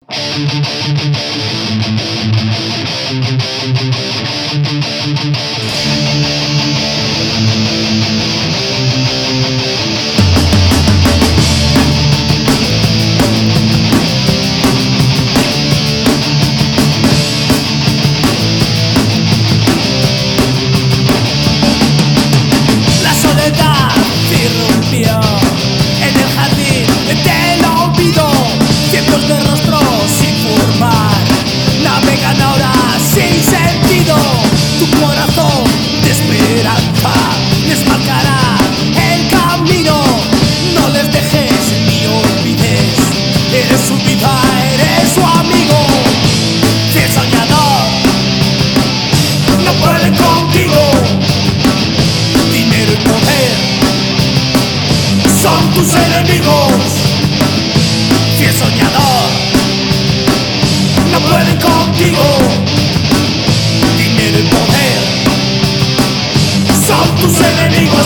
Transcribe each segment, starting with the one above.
La soledad irrumpió en el jardín del olvido. Cientos de rostros sin formar navegan ahora sin sentido. Tu corazón de esperanza les marcará el camino. No les dejes ni olvides, eres su vida, eres su amigo. Fiel soñador, no pueden contigo. Dinero y poder son tus enemigos. Fiel soñador, no pueden contigo. Dinero y poder son tus enemigos.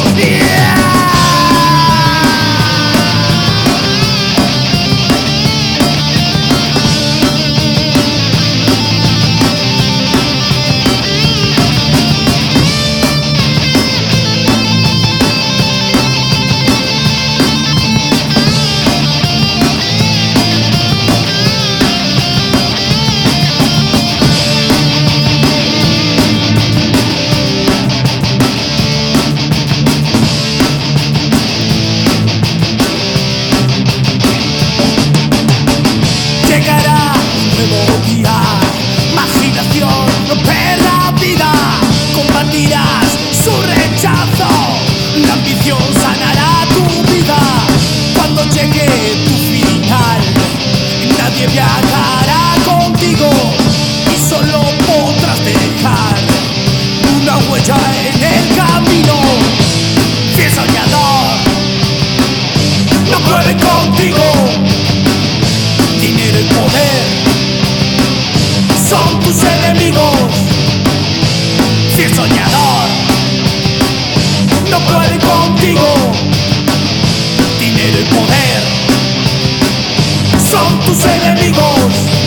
Llegará un nuevo día, imaginación, romper la vida. Combatirás su rechazo, la ambición sanará tu vida. Cuando llegue tu final, nadie viajará contigo y solo podrás dejar una huella en el camino. Fiel soñador, no pueden contigo. Dinero y poder son tus enemigos. Fiel soñador, no pueden contigo. Dinero y poder son tus enemigos.